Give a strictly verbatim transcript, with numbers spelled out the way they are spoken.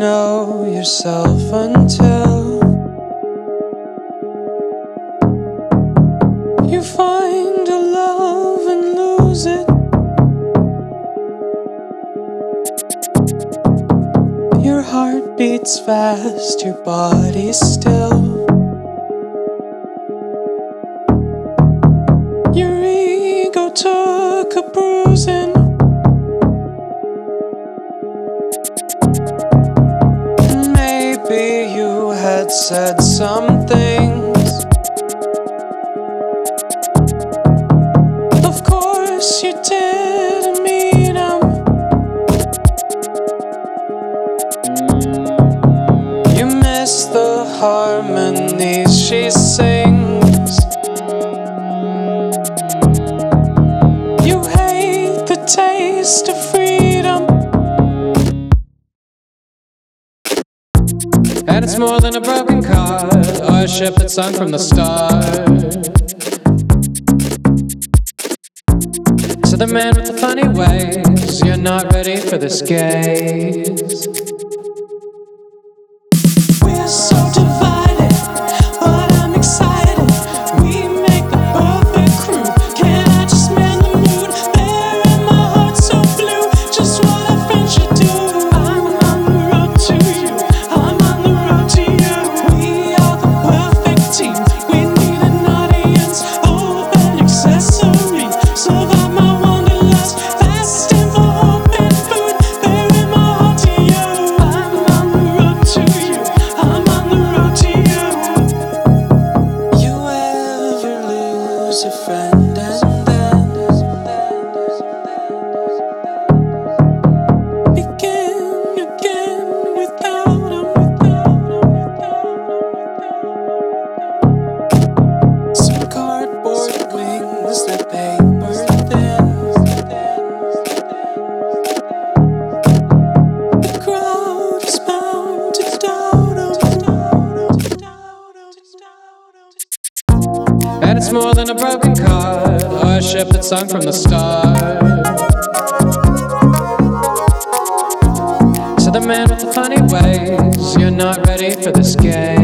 know yourself until you find a love and lose it. Your heart beats fast, your body's still. Your ego took a bruising. Maybe you had said some things. Of course you didn't mean them. You miss the harmonies she sings. You hate the taste of freedom. And it's more than a broken card or a ship that sunk from the start. So the man with the funny ways, you're not ready for this gaze. We're so divided, but I'm excited. We make the perfect crew. Can I just mend the mood? There in my heart so blue, just what a friend should do. I'm on the road to you. I'm on the road to you. We are the perfect team. We need an audience, oh, an accessory. Survive my wanderlust, fasting for hope and food. There in my heart to you. I'm on the road to you. I'm on the road to you. You ever lose a friend and then begin again without him? Some cardboard wings, they're paper thin. The crowd is bound to doubt him. And it's more than a broken card or a ship that sunk from the start. So the man with the funny ways, you're not ready for this game.